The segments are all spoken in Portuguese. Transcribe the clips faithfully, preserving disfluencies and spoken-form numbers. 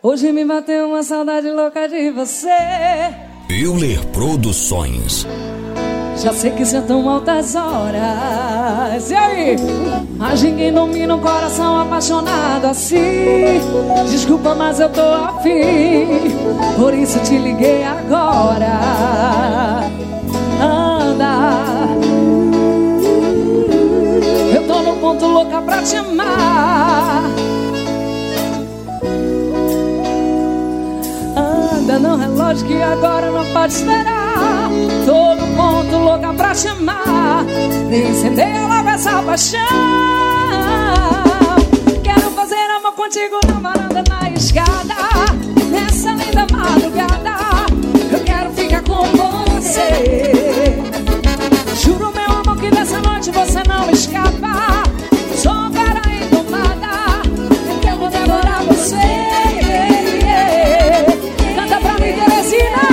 Hoje me bateu uma saudade louca de você. Euler Produções. Já sei que são tão altas horas. E aí? Mas ninguém domina um coração apaixonado assim. Desculpa, mas eu tô afim, por isso te liguei agora. Anda, eu tô no ponto louca pra te amar. Anda no relógio que agora não pode esperar. Tô no ponto louca pra te amar. Incendeia logo essa paixão. Quero fazer amor contigo na varanda, na escada, nessa linda madrugada. Eu quero ficar com você. Juro, meu amor, que dessa noite você não escapa. Sou uma cara indomada, que eu vou devorar você. Canta pra mim, Teresina.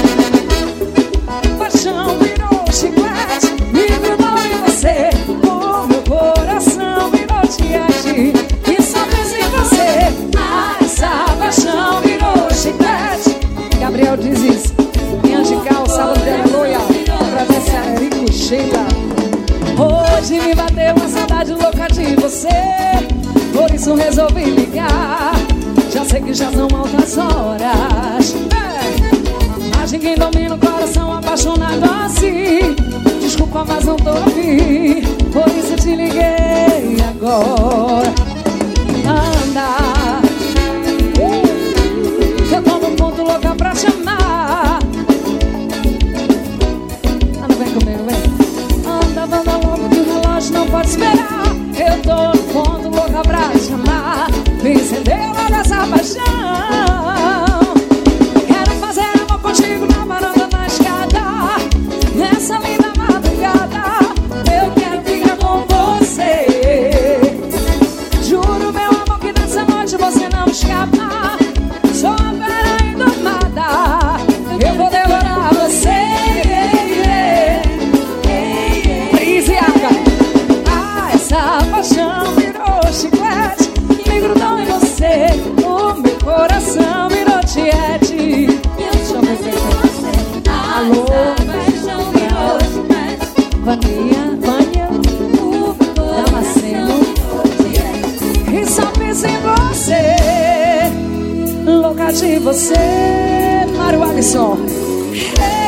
Paixão virou chiclete, me grudou em você. O meu coração virou tiete e só pensa em você. Ah, essa paixão virou chiclete. Gabriel diz isso. Minha de calça, bandeira loia, agradece a Erico Sheila. Hoje me bateu uma saudade louca de você, por isso resolvi ligar. Já sei que já são altas horas, é. Mas ninguém domina o coração apaixonado assim. Desculpa, mas não tô afim, por isso te liguei agora. Anda, eu tô no ponto louca pra te amar. Anda, vem comigo, vem. Anda, anda logo que o relógio não pode esperar. Eu tô no ponto louca pra te amar. Me incendeu logo essa paixão. Quero fazer amor contigo na varanda, na escada, nessa linda madrugada. Eu quero ficar com você. Juro, meu amor, que nessa noite você não escapa. Sou a fera indomada, eu vou devorar você. Brisiaca. Ah, essa paixão virou chiclete, me grudou em você. O meu coração virou tiete. Deixa eu ver se você. Alô, Vânia, Vânia, Damasceno. E só pensa em você, louca de você. Mário Alisson.